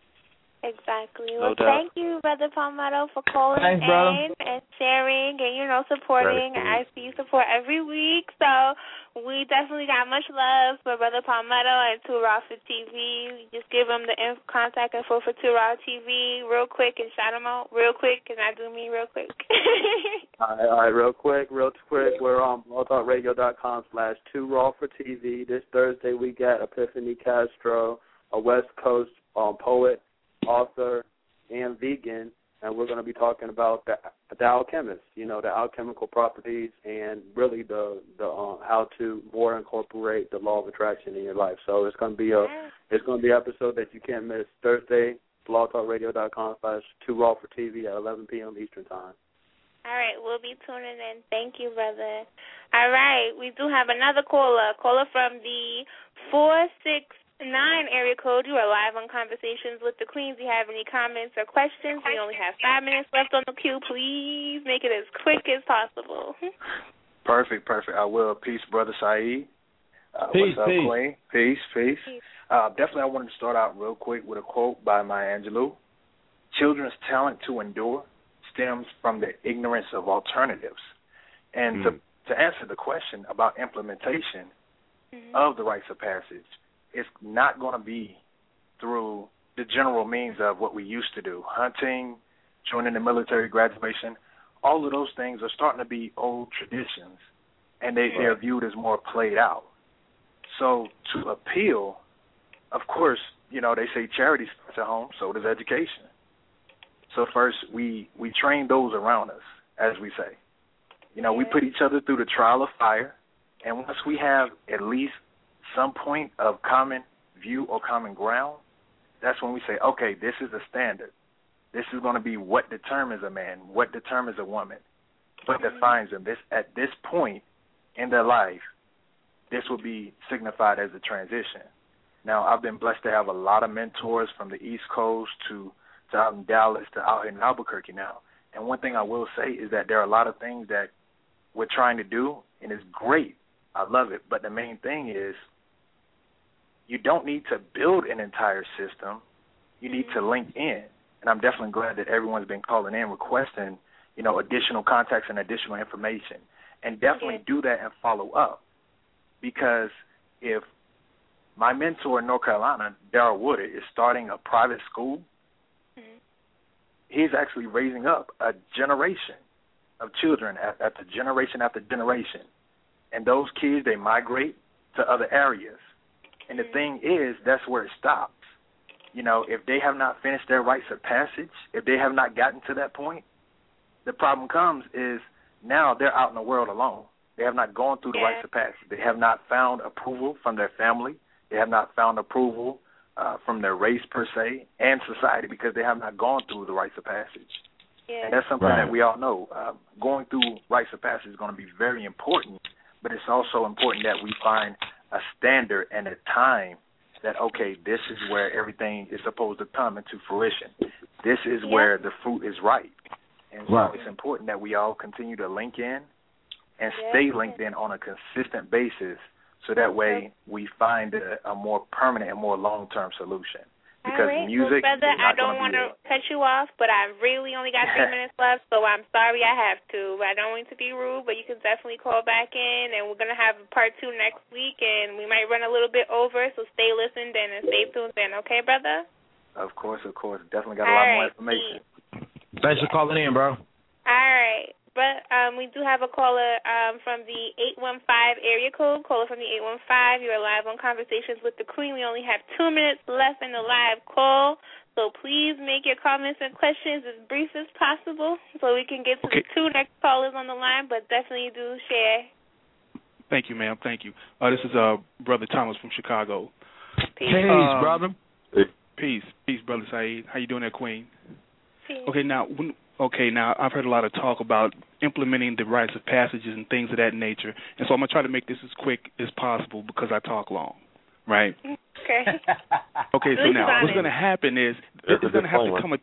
Well, thank you, Brother Palmetto, for calling in and sharing and, you know, supporting. I see you support every week. So we definitely got much love for Brother Palmetto and Too Raw for TV. Just give him the contact info for Too Raw TV real quick and shout him out real quick, and I do mean real quick. All right, real quick. We're on blogtalkradio.com/Too Raw for TV. This Thursday we got Epiphany Castro, a West Coast poet, author, and vegan, and we're going to be talking about the alchemist, you know, the alchemical properties and really the how to more incorporate the law of attraction in your life. So it's going to be an episode that you can't miss. Thursday, blogtalkradio.com/Too Raw for TV at 11 p.m. Eastern Time. All right, we'll be tuning in. Thank you, brother. All right, we do have another caller from the 469 area code. You are live on Conversations with the Queens. Do you have any comments or questions? We only have 5 minutes left on the queue. Please make it as quick as possible. Perfect. I will. Peace, Brother Saeed. Peace, what's up, peace. Queen? Peace. Definitely, I wanted to start out real quick with a quote by Maya Angelou. Children's talent to endure stems from their ignorance of alternatives. And to answer the question about implementation of the rites of passage, it's not going to be through the general means of what we used to do, hunting, joining the military, graduation. All of those things are starting to be old traditions, and they're viewed as more played out. So to appeal, of course, they say charity starts at home, so does education. So first, we train those around us, as we say. We put each other through the trial of fire, and once we have at least some point of common view or common ground, that's when we say, okay, this is a standard. This is going to be what determines a man, what determines a woman, what defines them. At this point in their life, this will be signified as a transition. Now, I've been blessed to have a lot of mentors from the East Coast to out in Dallas to out here in Albuquerque now. And one thing I will say is that there are a lot of things that we're trying to do, and it's great. I love it. But the main thing is you don't need to build an entire system. You need to link in. And I'm definitely glad that everyone's been calling in requesting, additional contacts and additional information. And definitely do that and follow up. Because if my mentor in North Carolina, Darryl Woodard, is starting a private school, he's actually raising up a generation of children after generation after generation. And those kids, they migrate to other areas. And the thing is, that's where it stops. If they have not finished their rites of passage, if they have not gotten to that point, the problem comes is now they're out in the world alone. They have not gone through the rites of passage. They have not found approval from their family. They have not found approval from their race per se and society because they have not gone through the rites of passage. And that's something that we all know. Going through rites of passage is going to be very important, but it's also important that we find a standard and a time that, okay, this is where everything is supposed to come into fruition. This is where the fruit is ripe. And so it's important that we all continue to link in and stay linked in on a consistent basis so that way we find a more permanent and more long-term solution. Because music brother, is not I don't want to cut you off, but I really only got 3 minutes left, so I'm sorry I have to. I don't mean to be rude, but you can definitely call back in, and we're going to have part 2 next week, and we might run a little bit over, so stay listened in and stay tuned in. Okay, brother? Of course. Definitely got a lot more information. Thanks for calling in, bro. All right. But we do have a caller from the 815 area code. Caller from the 815. You're live on Conversations with the Queen. We only have 2 minutes left in the live call. So please make your comments and questions as brief as possible so we can get to the 2 next callers on the line, but definitely do share. Thank you, ma'am. Thank you. This is Brother Thomas from Chicago. Peace. Peace, brother. Peace, Brother Saeed. How you doing there, Queen? Peace. Now I've heard a lot of talk about implementing the rites of passages and things of that nature, and so I'm going to try to make this as quick as possible because I talk long, right? Okay. Okay, so now what's going to happen is it's going to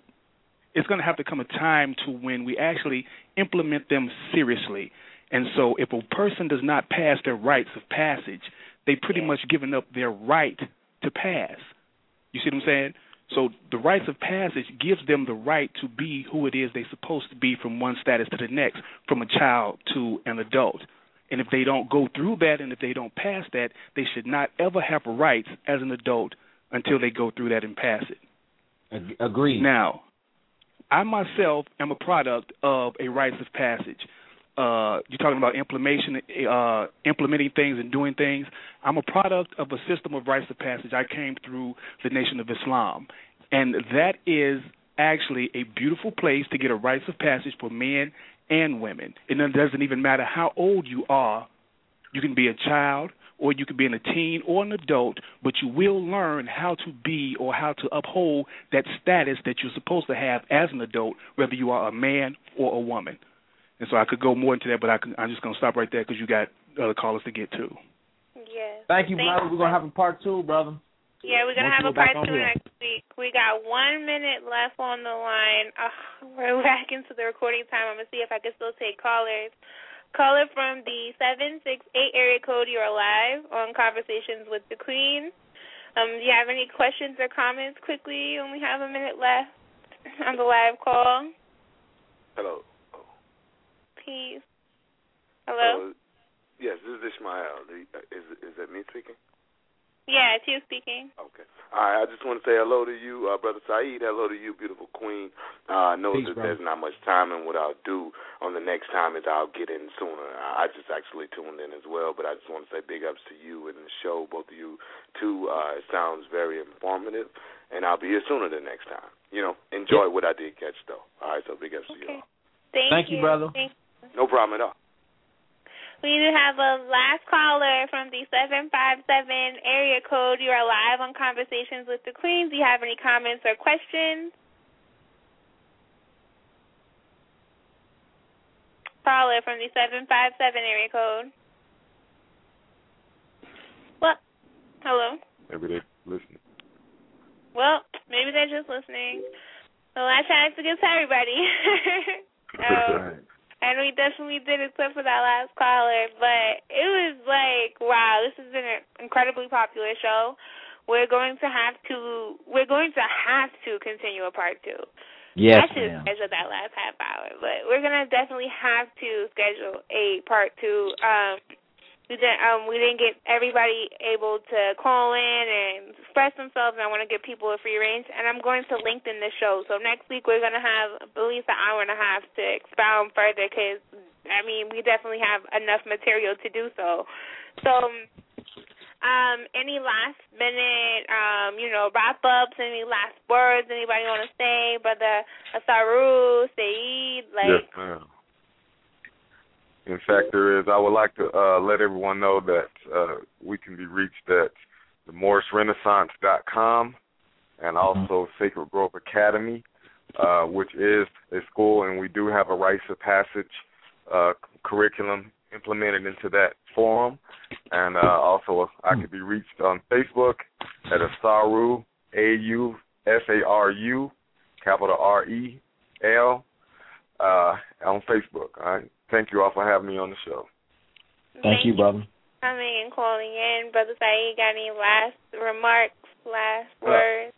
have to come a time to when we actually implement them seriously. And so if a person does not pass their rites of passage, they pretty much given up their right to pass. You see what I'm saying? So the rites of passage gives them the right to be who it is they're supposed to be from one status to the next, from a child to an adult. And if they don't go through that and if they don't pass that, they should not ever have rights as an adult until they go through that and pass it. Agreed. Now, I myself am a product of a rites of passage. You're talking about implementing things and doing things. I'm a product of a system of rites of passage. I came through the Nation of Islam, and that is actually a beautiful place to get a rites of passage for men and women. It doesn't even matter how old you are. You can be a child, or you can be a teen or an adult, but you will learn how to be or how to uphold that status that you're supposed to have as an adult, whether you are a man or a woman. And so I could go more into that, but I'm just going to stop right there because you got other callers to get to. Yes. Thank you, brother. We're going to have a part 2, brother. Yeah, we're going to have a part 2 next week. We got 1 minute left on the line. We're back into the recording time. I'm going to see if I can still take callers. Caller from the 768 area code, you're live on Conversations with the Queen. Do you have any questions or comments quickly? You only have a minute left on the live call. Hello. Peace. Hello? Yes, this is Ishmael. Is that me speaking? Yeah, it's you speaking. Okay. All right, I just want to say hello to you, Brother Saeed. Hello to you, beautiful queen. I know that there's not much time, and what I'll do on the next time is I'll get in sooner. I just actually tuned in as well, but I just want to say big ups to you and the show, both of you, too. It sounds very informative, and I'll be here sooner the next time. Enjoy what I did catch, though. All right, so big ups to you all. Thank you, brother. No problem at all. We have a last caller from the 757 area code. You are live on Conversations with the Queen. Do you have any comments or questions? Caller from the 757 area code. Well, hello? Maybe they're listening. Well, maybe they're just listening. Well, I tried to get to everybody. And we definitely did, except for that last caller. But it was like, wow, this has been an incredibly popular show. We're going to have to continue a part 2. Yes, I should schedule that last half hour, but we're gonna definitely have to schedule a part 2. We didn't get everybody able to call in and express themselves, and I want to give people a free range, and I'm going to lengthen the show. So next week we're going to have at least an hour and a half to expound further because, we definitely have enough material to do so. So any last-minute, wrap-ups, any last words anybody want to say? Brother Asaru, Saeed, Yes, ma'am. In fact, I would like to let everyone know that we can be reached at themorrisrenaissance.com and also Sacred Grove Academy, which is a school, and we do have a rites of passage curriculum implemented into that forum. And also I can be reached on Facebook at Asaru, AUSARU, capital REL, on Facebook, all right? Thank you all for having me on the show. Thank you, brother. Coming and calling in. Brother Saeed, got any last remarks, last words?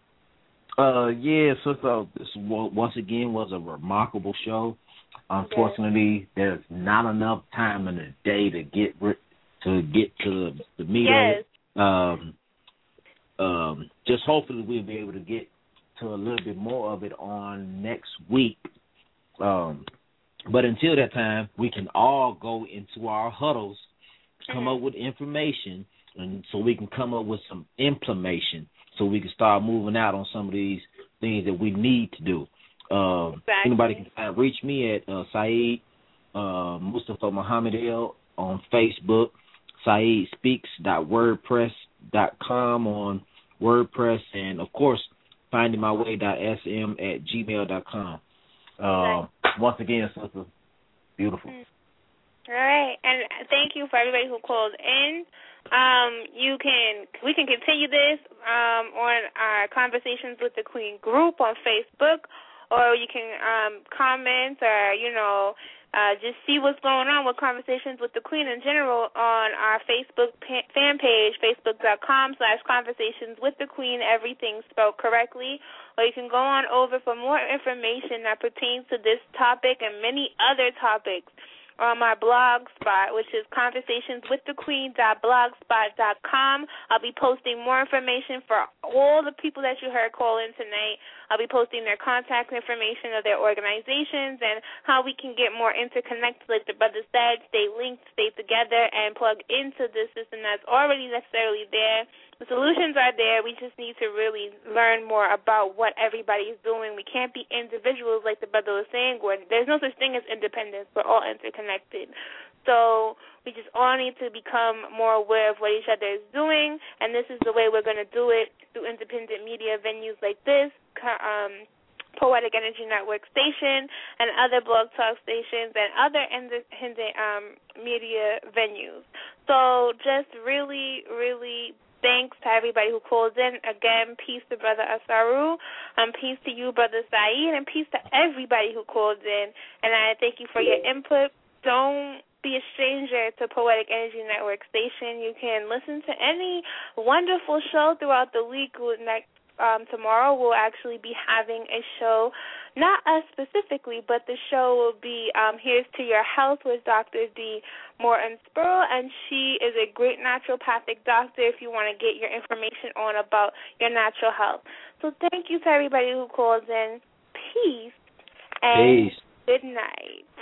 This once again was a remarkable show. Unfortunately, there's not enough time in the day to get to the meat of it. Just hopefully we'll be able to get to a little bit more of it on next week. But until that time, we can all go into our huddles, come up with information, and so we can come up with some implementation so we can start moving out on some of these things that we need to do. Anybody can reach me at Saeed Mustafa Muhammad El on Facebook, SaeedSpeaks.wordpress.com on WordPress, and, of course, findingmyway.sm@gmail.com. Once again, sister, beautiful. All right, and thank you for everybody who called in. We can continue this on our Conversations with the Queen group on Facebook, or you can comment or just see what's going on with Conversations with the Queen in general on our Facebook fan page, facebook.com/Conversations with the Queen, everything spelled correctly. Or you can go on over for more information that pertains to this topic and many other topics on my blog spot, which is conversationswiththequeen.blogspot.com. I'll be posting more information for all the people that you heard call in tonight. I'll be posting their contact information of their organizations and how we can get more interconnected, like the brother said, stay linked, stay together, and plug into this system that's already necessarily there. The solutions are there. We just need to really learn more about what everybody's doing. We can't be individuals like the brother was saying, Gordon. There's no such thing as independence. We're all interconnected. So we just all need to become more aware of what each other is doing, and this is the way we're going to do it through independent media venues like this, Poetic Energy Network station, and other blog talk stations, and other independent media venues. So just really, really thanks to everybody who called in. Again, peace to Brother Asaru, peace to you, Brother Saeed, and peace to everybody who called in. And I thank you for your input. Don't be a stranger to Poetic Energy Network station. You can listen to any wonderful show throughout the week. Tomorrow we'll actually be having a show, not us specifically, but the show will be Here's to Your Health with Dr. D. Morton Spurl, and she is a great naturopathic doctor if you want to get your information on about your natural health. So thank you to everybody who calls in. Peace and good night.